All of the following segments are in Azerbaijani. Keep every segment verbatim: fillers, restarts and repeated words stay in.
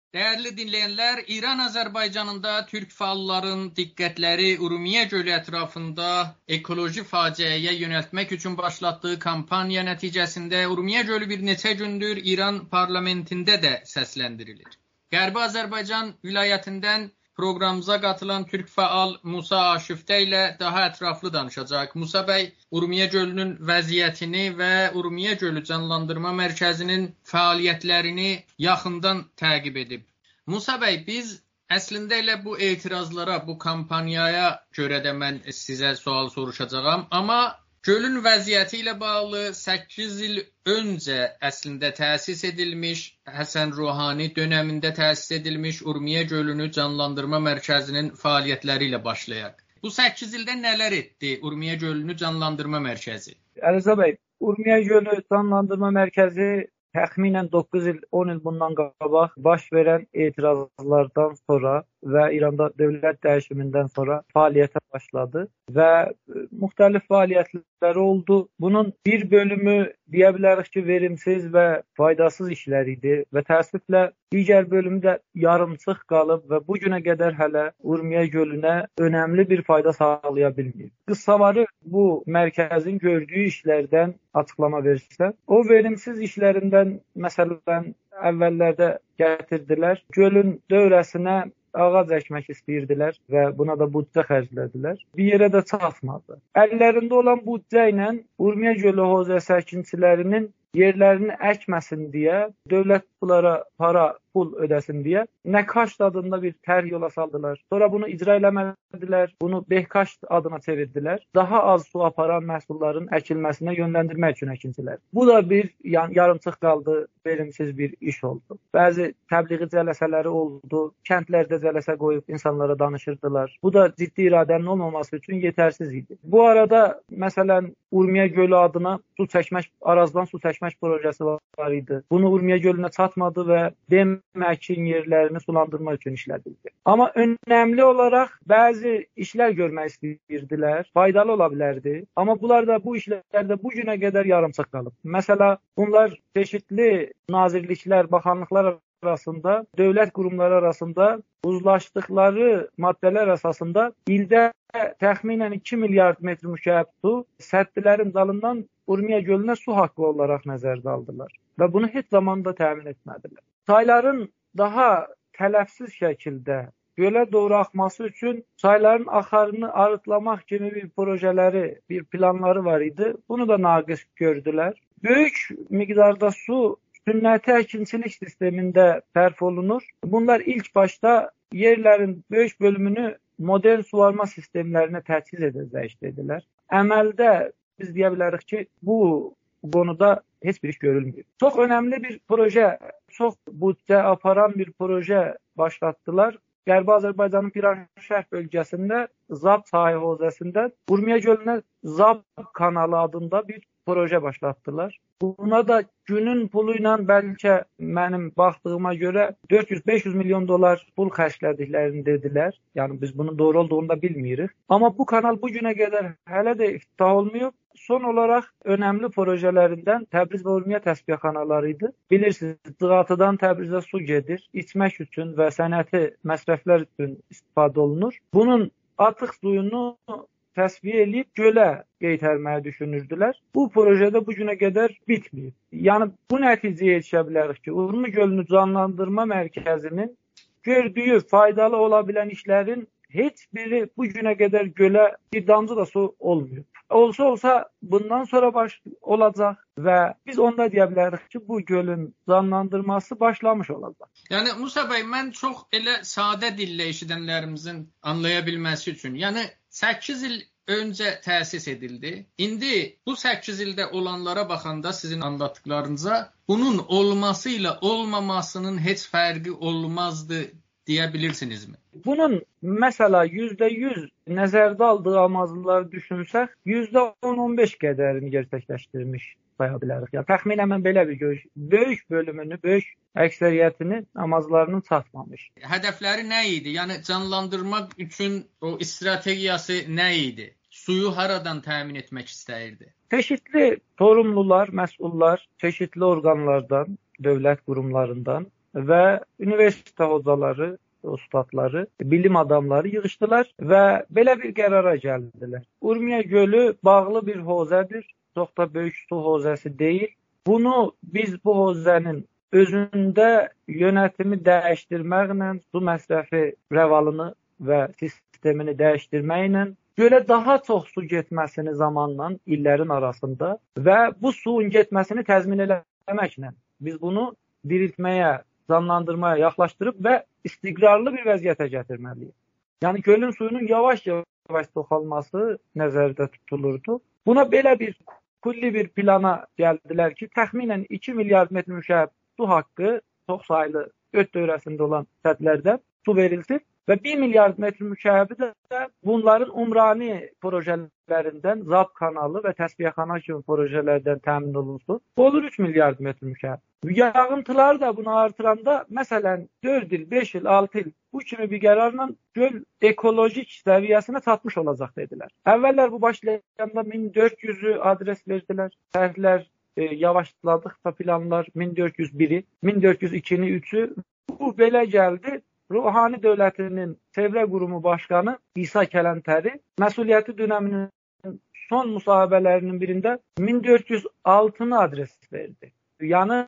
Değerli dinleyenler, İran-Azərbaycanında Türk fəalların diqqətləri Urmiye Gölü ətrafında ekoloji faciəyə yönəltmək üçün başlatdığı kampaniya nəticəsində Urmiye Gölü bir neçə gündür İran parlamentində də səsləndirilir. Qərbi Azərbaycan vilayətindən proqramımıza qatılan Türk fəal Musa Aşüftə ilə daha ətraflı danışacaq. Musa bəy, Urmiye Gölünün vəziyyətini və Urmiye Gölü Canlandırma Mərkəzinin fəaliyyətlərini yaxından təqib edib. Musa bəy, biz əslində elə bu etirazlara, bu kampaniyaya görə də mən sizə sual soruşacağam. Amma gölün vəziyyəti ilə bağlı səkkiz il öncə əslində təsis edilmiş, Həsən Ruhani dönəmində təsis edilmiş Urmiye Gölünü Canlandırma Mərkəzinin fəaliyyətləri ilə başlayaq. Bu səkkiz ildə nələr etdi Urmiye Gölünü Canlandırma Mərkəzi? Əliza bəy, Urmiye Gölü Canlandırma Mərkəzi təxminən doqquz il, on il bundan qabaq baş verən etirazlardan sonra və İranda dövlət dəyişimindən sonra fəaliyyətə başladı və müxtəlif fəaliyyətləri oldu. Bunun bir bölümü deyə bilərik ki, verimsiz və faydasız işlər idi və təəssüflə digər bölümü də yarımçıq qalıb və bu günə qədər hələ Urmiye Gölünə önəmli bir fayda sağlaya bilmir. Qıssaları bu mərkəzin gördüyü işlərdən açıqlama verirsə, o verimsiz işlərindən məsələn əvvəllərdə gətirdilər. Gölün dövrəsinə ağac əkmək istəyirdilər və buna da büdcə xərclədilər. Bir yerə də çatmadı. Əllərində olan büdcə ilə Urmiye Gölü hövzə səkinçilərinin yerlərini əkməsin deyə, dövlət bunlara para, pul ödəsin deyə Nekaşt adında bir tərh yola saldılar. Sonra bunu icra eləmədilər, bunu Behkaşt adına çevirdilər. Daha az su aparan məhsulların əkilməsinə yönləndirmək üçün əkinçilər. Bu da bir yarımçıq qaldı, verimsiz bir iş oldu. Bəzi təbliği cələsələri oldu, kəndlərdə cələsə qoyub insanlara danışırdılar. Bu da ciddi iradənin olmaması üçün yetərsiz idi. Bu arada məsələn Urmiye Gölü adına su çəkmək, Arazdan su çəkmək projesi var idi. Bunu Urmiye Gölünə çatmadı və deməkin yerlərini sulandırmaq üçün işlədildi. Amma önəmli olaraq bəzi işlər görmək istəyirdilər, faydalı ola bilərdi. Amma bunlar da bu işlərdə bu günə qədər yarımçıq qalıb. Məsələ bunlar çeşitli nazirliklər, baxanlıqlar arasında, dövlət qurumları arasında uzlaşdıqları maddələr əsasında ildə təxminən iki milyard metr mükəb su səddlərin dalından Urmiye Gölünə su haqqı olaraq nəzərdə aldılar və bunu heç zamanda təmin etmədilər. Çayların daha tələfsiz şəkildə gölə doğru axması üçün çayların axarını arıtlamaq kimi bir projeləri, bir planları var idi. Bunu da naqis gördülər. Böyük miqdarda su sünnəti əkinçilik sistemində sərf olunur. Bunlar ilk başda yerlərin böyük bölümünü modern suvarma sistemlərinə təchiz edəcək dedilər. Əməldə biz deyə bilərik ki, bu konuda heç bir iş görülmür. Çox önəmli bir proje, çox büdcə aparan bir proje başlatdılar. Qərbi Azərbaycanın Piranşəhər bölgəsində Zab sahə hövzəsində Urmiye Gölünə Zab kanalı adında bir proje başlatdılar. Buna da günün pulu ilə bəlkə mənim baxdığıma görə dörd yüz beş yüz milyon dolar pul xərclədiklərini dedilər. Yəni biz bunun doğru olduğunu da bilmirik. Amma bu kanal bu günə qədər hələ də iftitah olmuyor. Son olaraq önəmli projələrindən Təbriz və Urmiye təsbiğxanaları idi. Bilirsiniz, Cığatıdan Təbrizə su gedir, içmək üçün və sənəti məsrəflər üçün istifadə olunur. Bunun artıq suyunu təsfiyə edib gölə qeytərməyi düşünürdülər. Bu projədə bu günə qədər bitməyib. Yəni bu nəticəyə yetişə bilərik ki, Urmiye Gölünü Canlandırma Mərkəzinin gördüyü faydalı ola bilən işlərin heç biri bu günə qədər gölə bir damcı da su olmuyor. Olsa olsa bundan sonra baş olacaq və biz onda deyə bilərik ki, bu gölün canlandırması başlamış olacaq. Yəni Musa bəy, mən çox elə sadə dillə eşidənlərimizin anlaya bilməsi üçün, yəni səkkiz il öncə təsis edildi. İndi bu səkkiz ildə olanlara baxanda sizin anlattıqlarınıza bunun olması ilə olmamasının heç fərqi olmazdı deyə bilirsinizmi? Bunun məsələ yüzdə yüz nəzərdə aldığı amazlıları düşünsək, yüzdə on on beş qədərini gerçəkləşdirmiş saya bilərik. Yəni təxminən mən belə bir görüş, böyük bölümünü, böyük əksəriyyətini amazlarının çatmamış. Hədəfləri nə idi? Yəni canlandırmaq üçün o strategiyası nə idi? Suyu haradan təmin etmək istəyirdi? Çeşitli sorumlular, məsullar, çeşitli orqanlardan, dövlət qurumlarından və universitet hocaları, ustadları, bilim adamları yığışdılar və belə bir qərara gəldilər. Urmiya gölü bağlı bir hövzədir, çox da böyük su hövzəsi deyil. Bunu biz bu hövzənin özündə yönətimi dəyişdirməklə, su məsrəfi rəvalını və sistemini dəyişdirməklə gölə daha çox su getməsini zamanla, illərin arasında və bu suyun getməsini təzmin eləməklə biz bunu diriltməyə, canlandırmaya yaxlaşdırıb və istiqrarlı bir vəziyyətə gətirməliyik. Yəni gölün suyunun yavaş-yavaş çoxalması nəzərdə tutulurdu. Buna belə bir kulli bir plana gəldilər ki, təxminən iki milyard metr mükəb su haqqı çox saylı öt dövrəsində olan sədlərdən su verilsin və bir milyard metr mükəbi də bunların umrani projelərindən Zab kanalı və Təsbihxana kimi projelərdən təmin olunsun. Bu olur üç milyard metr mükəb. Yağıntılar da bunu artıranda, məsələn, dörd il, beş il, altı il bu kimi bir qərarla göl ekolojik səviyyəsinə çatmış olacaq dedilər. Əvvəllər bu başlayanda min dörd yüzü adres verdilər. Tərhlər e, yavaşladıqca planlar min dörd yüz biri, min dörd yüz ikini, üçü bu belə gəldi. Ruhani Dövlətinin Çevrə Qurumu Başqanı İsa Kələntəri məsuliyyəti dönəminin son müsahibələrinin birində min dörd yüz altını adres verdi. Yəni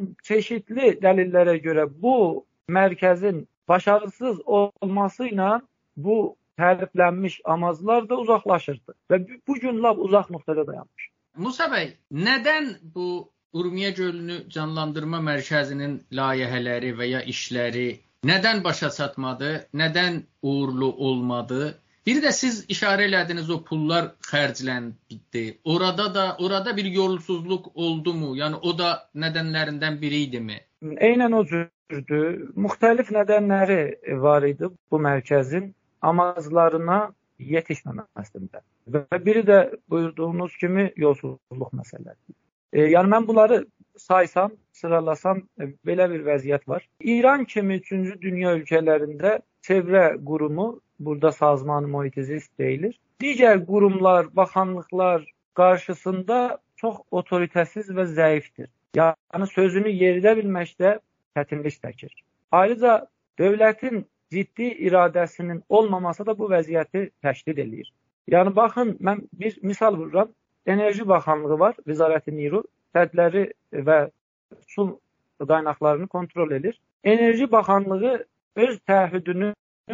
çeşitli dəlillərə görə bu mərkəzin başarısız olması ilə bu təriflənmiş amaclar da uzaqlaşırdı və bu gün lap uzaq nöqtədə dayanmış. Musa bəy, nədən bu Urmiya gölünü canlandırma mərkəzinin layihələri və ya işləri nədən başa çatmadı, nədən uğurlu olmadı? Bir də siz işarə elədiniz, o pullar xərcləndi. Orada da orada bir yolsuzluq oldu mu? Yəni o da nədənlərindən biri idimi? Eynən o cürdür. Müxtəlif nədənləri var idi bu mərkəzin amaclarına yetişməməsində. Və biri də buyurduğunuz kimi yolsuzluq məsələsi. E, yəni mən bunları saysam, sıralasam belə bir vəziyyət var. İran kimi üçüncü dünya ölkələrində Çevrə Qurumu, burada Sazman-ı Muhit-i-Zist deyilir, digər qurumlar, baxanlıqlar qarşısında çox otoritəsiz və zəifdir. Yəni sözünü yeridə bilməkdə çətinlik çəkir. Ayrıca dövlətin ciddi iradəsinin olmaması da bu vəziyyəti təşkil edir. Yəni baxın, mən bir misal vururam. Enerji Baxanlığı var, Vizarət-i Niru, sədləri və su qaynaqlarını kontrol edir. Enerji Baxanlığı öz təəhhüdünü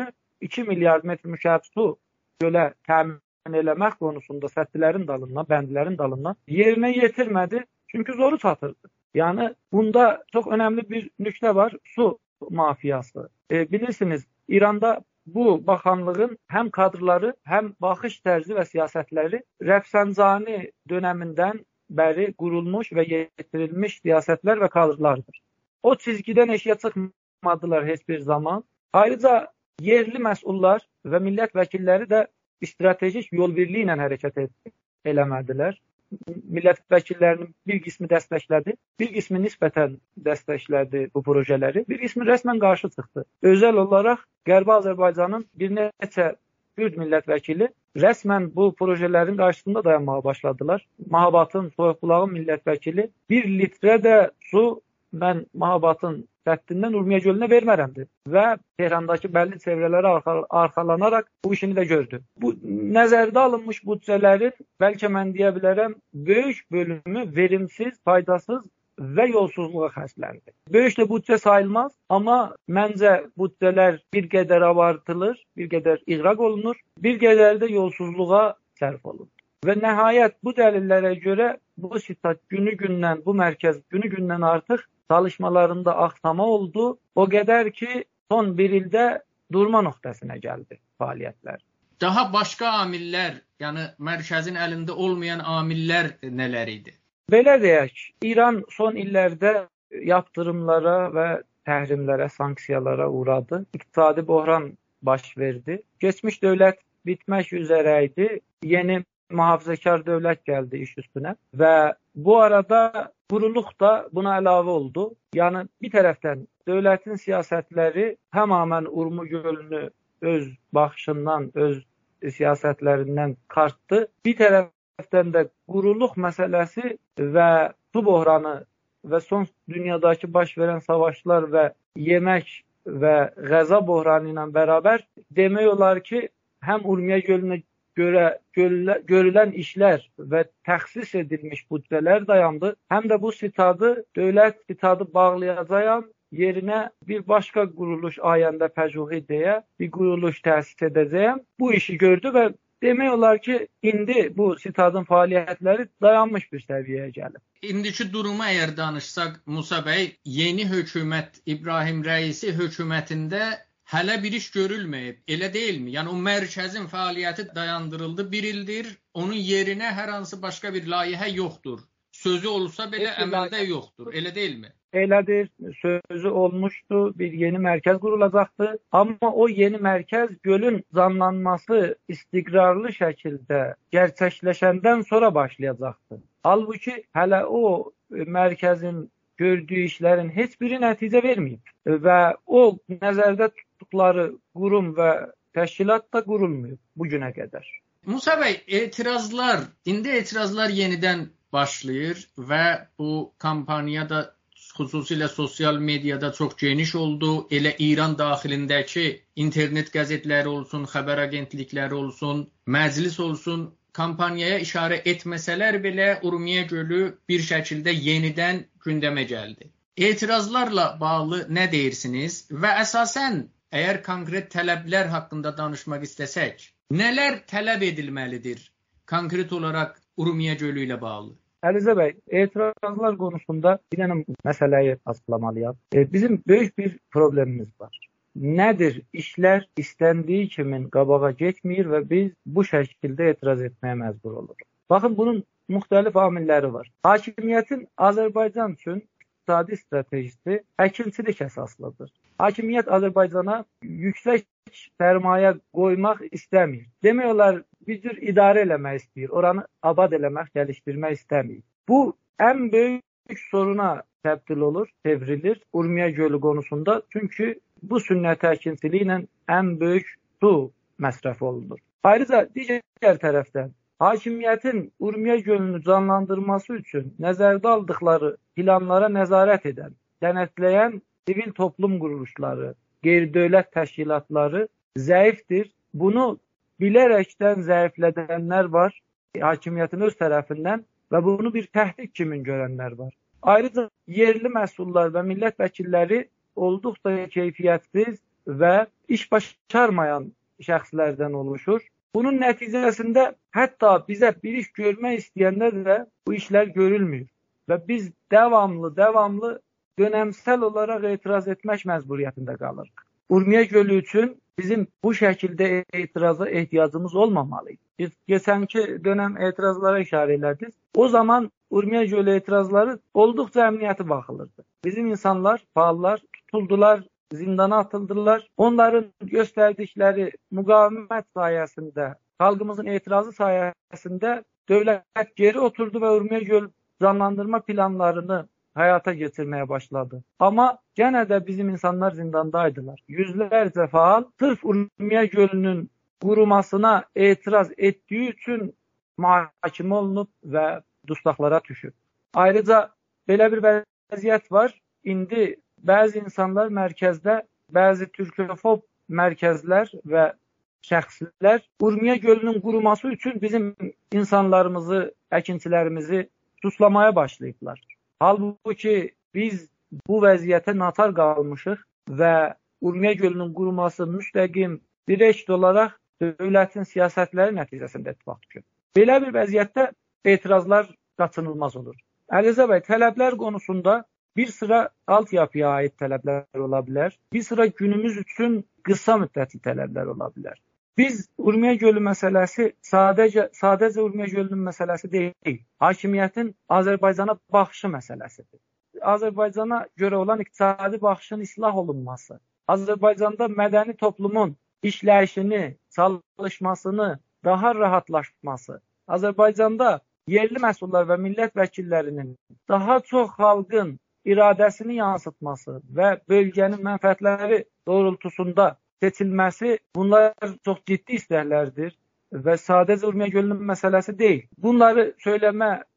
iki milyard metr mükəb su gölə təmin eləmək konusunda sədlərin dalından, bəndlərin dalından yerinə yetirmədi, çünki zoru çatırdı. Yəni bunda çox önəmli bir nüqtə var, su mafiyası. E, bilirsiniz, İranda bu baxanlığın həm kadrları, həm baxış tərzi və siyasətləri Rəfsanjani dönəmindən bəri qurulmuş və yetirilmiş siyasətlər və kadrlardır. O çizgidən eşiyə çıxmadılar heç bir zaman. Ayrıca yerli məsullar və millət vəkilləri də stratejik yol birliyi ilə hərəkət eləmədilər. Millət vəkillərinin bir qismi dəstəklədi, bir qismi nisbətən dəstəklədi bu projeləri, bir qismi rəsmən qarşı çıxdı. Özəl olaraq Qərbi Azərbaycanın bir neçə Kürd millət vəkili rəsmən bu projelerin qarşısında dayanmağa başladılar. Mahabatın, Soyuqbulağın millət vəkili bir litrə də su mən Mahabatın səddindən Urmiya gölünə vermərəmdir və Tehrandakı bəlli çevrələrə arxalanaraq bu işini də gördü. Bu nəzərdə alınmış büdcələrin bəlkə mən deyə bilərəm böyük bölümü verimsiz, faydasız və yolsuzluğa xərcləndi. Böyük də büdcə sayılmaz, amma məncə büdcələr bir qədər abartılır, bir qədər iğraq olunur, bir qədər də yolsuzluğa sərf olunur. Və nəhayət bu dəlillərə görə bu sitat günü-gündən, bu mərkəz günü-gündən artıq çalışmalarında axsama oldu. O qədər ki, son bir ildə durma nöqtəsinə gəldi fəaliyyətlər. Daha başqa amillər, yəni mərkəzin əlində olmayan amillər nələr idi? Belə deyək, İran son illərdə yaptırımlara və təhrimlərə, sanksiyalara uğradı. İqtisadi böhran baş verdi. Keçmiş dövlət bitmək üzrə idi. Yeni mühafizəkar dövlət gəldi iş üstünə və bu arada quruluq da buna əlavə oldu. Yəni bir tərəfdən dövlətin siyasətləri tamamilə Urmiya gölünü öz baxışından, öz siyasətlərindən qartdı. Bir tərəfdən də quruluq məsələsi və su böhranı ve son dünyadaki baş veren savaşlar ve yemek ve gıza buhranı ile beraber demək olar ki, hem Urmiye Gölü'ne göre görülen işler ve təxsis edilmiş bütçeler dayandı. Hem de bu sitadı, dövlət sitadı bağlayacağım yerine bir başka kuruluş ayında pəcuhi deyə bir kuruluş təsis edəcəyəm. Bu işi gördü ve demək olar ki, indi bu sitadın fəaliyyətləri dayanmış bir səviyyəyə gəlib. İndiki duruma eğer danışsaq, Musa Bey, yeni hökumət İbrahim Rəisi hökumətində hələ bir iş görülməyib, elə deyilmi? Yəni o mərkəzin fəaliyyəti dayandırıldı, bir ildir. Onun yerinə hər hansı başqa bir layihə yoxdur. Sözü olsa belə Peki, əməldə yoxdur, elə deyilmi? Elədir, sözü olmuştu, bir yeni merkez kurulacaktı. Ama o yeni merkez gölün canlanması istikrarlı şekilde gerçekleşenden sonra başlayacaktı. Halbuki hələ o merkezin gördüğü işlerin hiçbiri netice vermeyip ve o nəzərdə tuttukları kurum ve təşkilat da kurulmuyor bugüne kadar. Musa Bey, etirazlar, indi etirazlar yeniden başlayır ve bu kampanya da xüsusilə sosial mediada çox geniş oldu. Elə İran daxilindəki internet qəzetləri olsun, xəbər agentlikləri olsun, məclis olsun, kampanyaya işarə etməsələr belə Urmiye Gölü bir şəkildə yenidən gündəmə gəldi. Etirazlarla bağlı nə deyirsiniz və əsasən əgər konkret tələblər haqqında danışmaq istəsək, nələr tələb edilməlidir konkret olaraq Urmiye Gölü ilə bağlı? Əlize Bey, etirazlar konusunda bir tane meseleyi açıklamalıyım. E, bizim büyük bir problemimiz var. Nedir? İşler istendiği kimin qabağa getmir ve biz bu şekilde etiraz etmeye mecbur oluruz. Bakın bunun muhtelif amilleri var. Hakimiyetin Azerbaycan için iqtisadi stratejisi əkinçilik əsaslıdır. Hakimiyyət Azərbaycana yüksək sərmayə qoymaq istəmir. Demək olar, bir cür idarə eləmək istəyir. Oranı abad eləmək, gəlişdirmək istəmir. Bu, ən böyük soruna təbdil olur, çevrilir Urmiye Gölü konusunda. Çünki bu sünnət əkinçiliyi ilə ən böyük su məsrəfi olunur. Ayrıca digər tərəfdən, hakimiyyətin Urmiye Gölünü canlandırması üçün nəzərdə aldıqları planlara nəzarət edən, denetləyən sivil toplum quruluşları, qeyri-dövlət təşkilatları zəifdir. Bunu bilərəkdən zəiflədənlər var, hakimiyyətin öz tərəfindən və bunu bir təhdid kimi görənlər var. Ayrıca yerli məsullar və millət vəkilləri olduqca keyfiyyətsiz və iş başarmayan şəxslərdən oluşur. Bunun nəticəsində hətta bizə bir iş görmək istəyəndə də bu işlər görülmür və biz devamlı, devamlı dönemsel olarak etiraz etmək məcburiyyətində qalırıq. Urmiye Gölü üçün bizim bu şəkildə etiraza ehtiyacımız olmamalıydı. Biz geçenki dönem etirazlara işarə elədik. O zaman Urmiye Gölü etirazları olduqca əmniyyəti baxılırdı. Bizim insanlar, faallar tutuldular, zindana atıldılar. Onların göstərdikləri müqavimət sayəsində, xalqımızın etirazı sayəsində dövlət geri oturdu və Urmiye Gölü canlandırma planlarını hayata geçirmeye başladı. Ama gene de bizim insanlar zindandaydılar. Yüzlerce faal sırf Urmiye Gölü'nün qurumasına etiraz ettiği için mahkeme olunup ve dustaqlara düşüb. Ayrıca belə bir vəziyyət var. İndi bəzi insanlar mərkəzdə, bəzi türkofob mərkəzlər və şəxslər Urmiye Gölü'nün quruması üçün bizim insanlarımızı, əkinçilərimizi suslamaya başlayıblar. Halbuki biz bu vəziyyətə natar qalmışıq və Urmiye Gölü'nün quruması müstəqim, direkt olaraq dövlətin siyasətləri nəticəsində ittifaq düşür. Belə bir vəziyyətdə etirazlar qaçınılmaz olur. Əliza bəy, tələblər konusunda bir sıra altyapıya ait tələblər ola bilər. Bir sıra günümüz üçün qısa müddətli tələblər ola bilər. Biz Urmiye Gölü məsələsi sadəcə, sadəcə Urmiye Gölü'nün məsələsi deyil. Hakimiyyətin Azərbaycana baxışı məsələsidir. Azərbaycana görə olan iqtisadi baxışın islah olunması, Azərbaycanda mədəni toplumun işləyişini, çalışmasını daha rahatlaşması, Azərbaycanda yerli məsullar və millət vəkillərinin daha çox xalqın iradəsini yansıtması və bölgənin mənfəətləri doğrultusunda seçilməsi, bunlar çox ciddi istəklərdir və sadəcə Urmiye Gölü'nün məsələsi deyil. Bunları söyləmə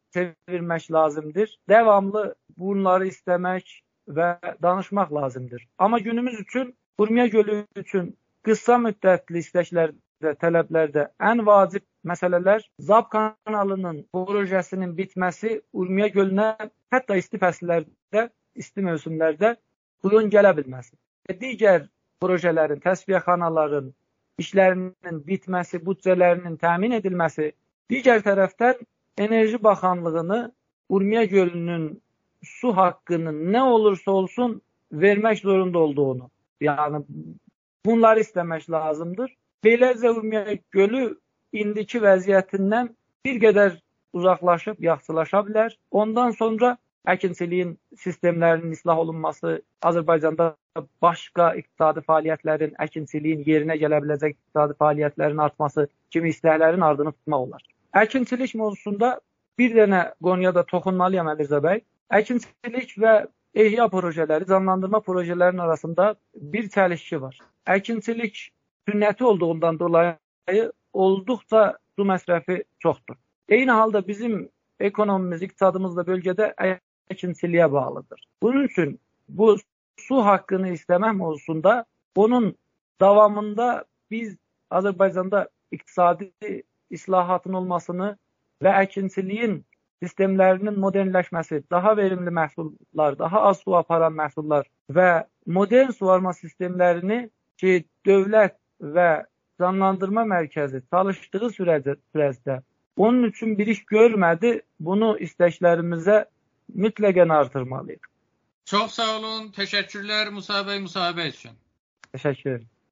çevirmək lazımdır. Devamlı bunları istemek ve danışmaq lazımdır. Ama günümüz üçün, Urmiya Gölü üçün qısa müddətli istəklərdə, tələblərdə ən vacib məsələlər ZAP kanalının projesinin bitməsi, Urmiya Gölünə hətta isti fəsillərdə, isti mövsümlərdə suyun gələ bilməsi. Digər projelerin, təsfiyyəxanaların işlərinin bitməsi, büdcələrinin təmin edilməsi, digər tərəfdən Enerji Bakanlığını Urmiya Gölünün su hakkının ne olursa olsun vermek zorunda olduğunu, yani bunları istemek lazımdır. Beləcə Urmiya Gölü indiki vəziyyətindən bir qədər uzaqlaşıb, yaxşılaşa bilər. Ondan sonra əkinçiliyin sistemlərinin islah olunması, Azərbaycanda başqa iqtisadi fəaliyyətlərin, əkinçiliyin yerinə gələ biləcək iqtisadi fəaliyyətlərin artması kimi istəklərin ardını tutmaq olar. Əkinçilik mövzusunda bir dənə Qonyada toxunmalıyam Əlirzə bəy. Əkinçilik və ehya projeləri, canlandırma projelərinin arasında bir çəlişki var. Əkinçilik sünnəti olduğundan dolayı olduqca su məsrəfi çoxdur. Eyni halda bizim ekonomimiz, iqtisadımız da bölgədə əkinçiliyə bağlıdır. Bunun üçün bu su haqqını istəmək mövzusunda onun davamında biz Azərbaycanda iqtisadi islahatın olmasını və əkinçiliyin sistemlərinin modernləşməsi, daha verimli məhsullar, daha az su aparan məhsullar və modern suvarma sistemlərini ki, dövlət və canlandırma mərkəzi çalışdığı sürəcdə onun üçün bir iş görmədi, bunu istəklərimizə mütləqən artırmalıyıq. Çox sağ olun, təşəkkürlər Musa bəy müsahibə üçün. Təşəkkür ederim.